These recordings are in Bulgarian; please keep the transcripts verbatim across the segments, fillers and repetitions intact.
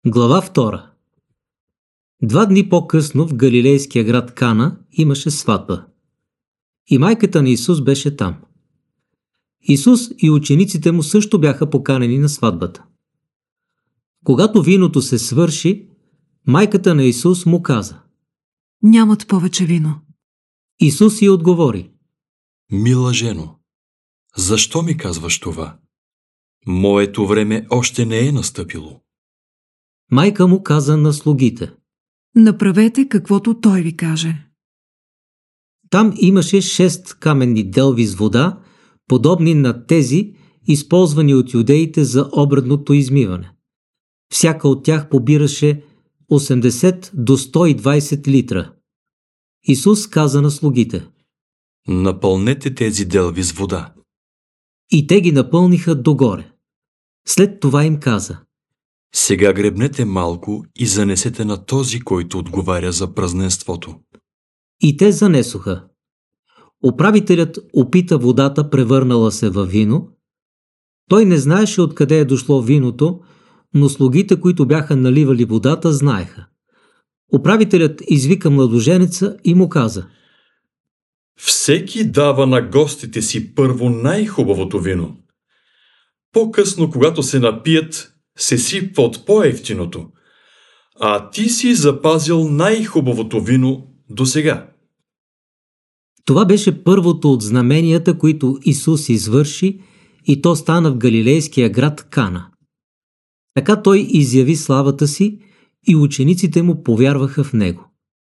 Глава втора. Два дни по-късно в галилейския град Кана имаше сватба. И майката на Исус беше там. Исус и учениците му също бяха поканени на сватбата. Когато виното се свърши, майката на Исус му каза: Нямат повече вино. Исус й отговори: Мила жено, защо ми казваш това? Моето време още не е настъпило. Майка му каза на слугите: Направете каквото той ви каже. Там имаше шест каменни делви с вода, подобни на тези, използвани от юдеите за обредното измиване. Всяка от тях побираше осемдесет до сто и двадесет литра. Исус каза на слугите: Напълнете тези делви с вода. И те ги напълниха догоре. След това им каза: Сега гребнете малко и занесете на този, който отговаря за празненството. И те занесоха. Управителят опита водата, превърнала се във вино. Той не знаеше откъде е дошло виното, но слугите, които бяха наливали водата, знаеха. Управителят извика младоженеца и му каза: Всеки дава на гостите си първо най-хубавото вино. По-късно, когато се напият, се сипва от по-евтиното, а ти си запазил най-хубавото вино досега. Това беше първото от знаменията, които Исус извърши, и то стана в галилейския град Кана. Така той изяви славата си и учениците му повярваха в него.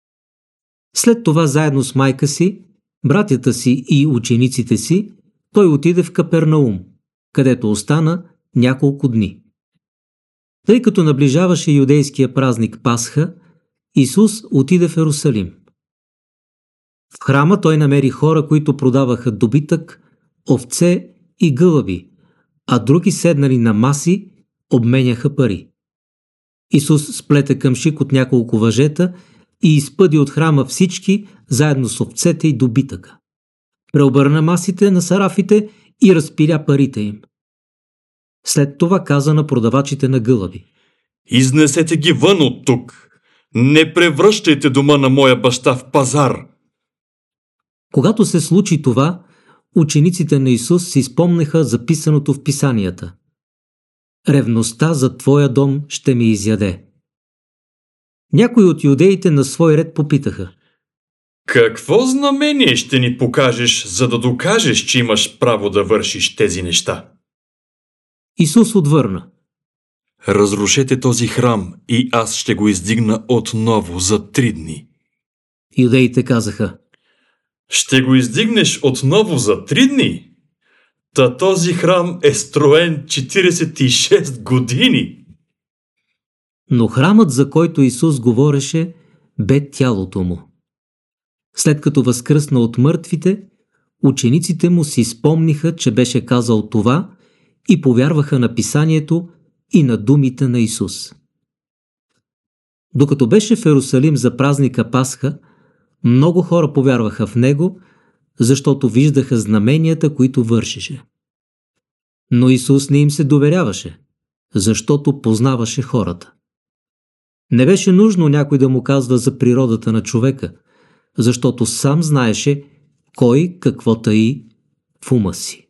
След това заедно с майка си, братята си и учениците си, той отиде в Капернаум, където остана няколко дни. Тъй като наближаваше юдейския празник Пасха, Исус отиде в Йерусалим. В храма той намери хора, които продаваха добитък, овце и гълъби, а други седнали на маси обменяха пари. Исус сплете къмшик от няколко въжета и изпъди от храма всички, заедно с овцете и добитъка. Преобърна масите на сарафите и разпиля парите им. След това каза на продавачите на гълъби: Изнесете ги вън от тук! Не превръщайте дома на моя баща в пазар! Когато се случи това, учениците на Исус си спомнеха записаното в писанията: Ревността за твоя дом ще ми изяде. Някои от юдеите на свой ред попитаха: Какво знамение ще ни покажеш, за да докажеш, че имаш право да вършиш тези неща? Исус отвърна: Разрушете този храм и аз ще го издигна отново за три дни. Юдеите казаха: Ще го издигнеш отново за три дни? Та този храм е строен четиридесет и шест години. Но храмът, за който Исус говореше, бе тялото му. След като възкръсна от мъртвите, учениците му си спомниха, че беше казал това, и повярваха на писанието и на думите на Исус. Докато беше в Йерусалим за празника Пасха, много хора повярваха в него, защото виждаха знаменията, които вършеше. Но Исус не им се доверяваше, защото познаваше хората. Не беше нужно някой да му казва за природата на човека, защото сам знаеше кой какво таи в ума си.